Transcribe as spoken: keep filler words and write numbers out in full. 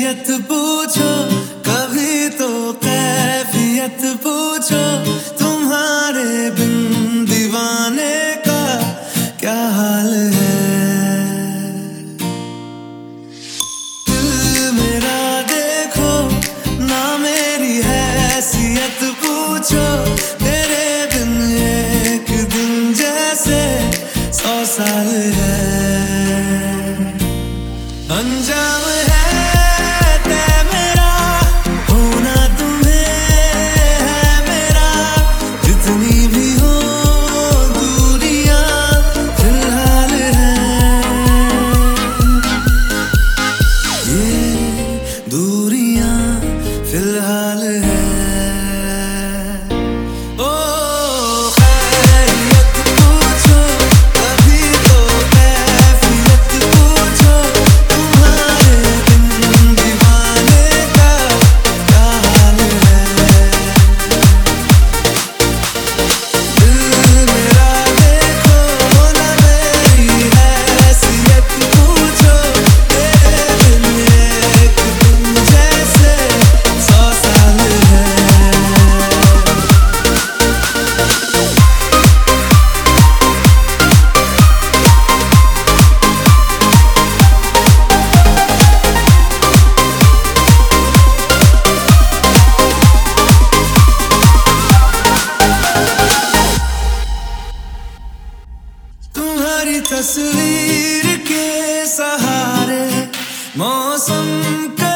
कैफियत पूछो, कभी तो कैफियत पूछो, तुम्हारे बिन दीवाने का क्या हाल है। दिल मेरा देखो ना, मेरी हैसियत पूछो, तेरे बिन एक दिन जैसे सौ साल है। अंजाम है तय मेरा, होना तुम्हें है मेरा, जितनी भी हो दूरियां फिलहाल है। ये दूरियां फिलहाल है। तुम्हारी तस्वीर के सहारे मौसम का